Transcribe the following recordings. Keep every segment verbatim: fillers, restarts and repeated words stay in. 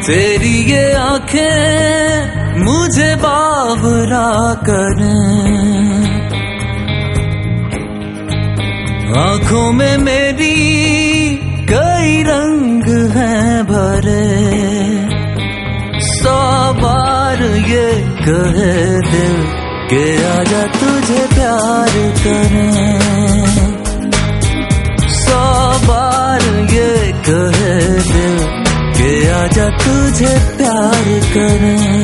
तेरी ये आंखें मुझे बावरा करें, आंखों में मेरी कई रंग हैं भरे, सौ बार ये कहे दिल के आजा तुझे प्यार करें, सौ बार ये कहे दिल के आजा तुझे प्यार करें।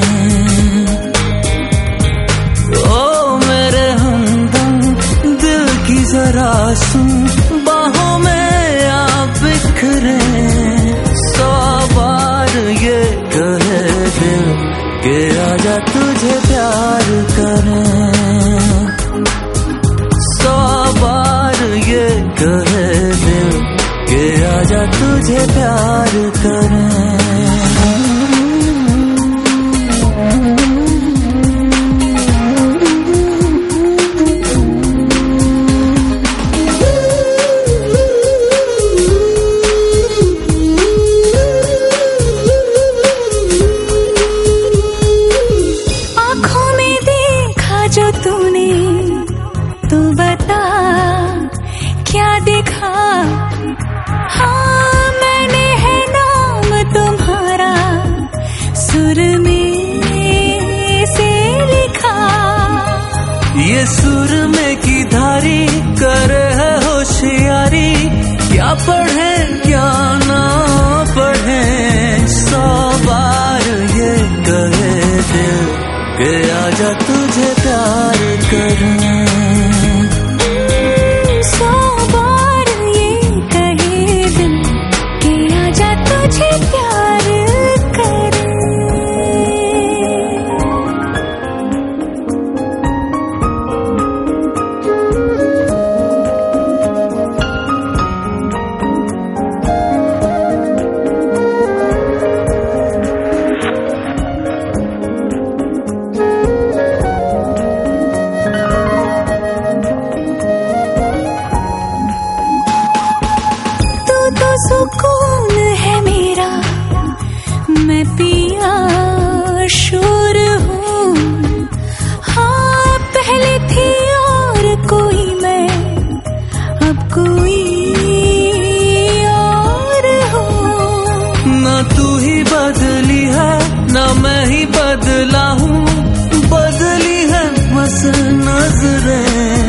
ओ मेरे हमदम दिल की जरा सुन, बाहों में आप बिखरे, सौ बार ये कहे दिल के आजा तुझे प्यार करें, सौ बार ये कहे दिल के आजा तुझे प्यार करें। जो तूने तू बता क्या देखा, हाँ मैंने है नाम तुम्हारा सुर में से लिखा, ये सुर में की धारी करे है होशियारी, क्या पढ़े क्या ना पढ़े, सौ बार ये कहे दिल के आजा तुझे प्यार करें, सौ बार ये कहे दिल के आजा तुझे प्यार करें। तो सुकून है मेरा, मैं पिया शोर हूँ, हाँ पहले थी और कोई मैं, अब कोई और हूँ, ना तू ही बदली है ना मैं ही बदला हूँ, बदली है बस नजरें,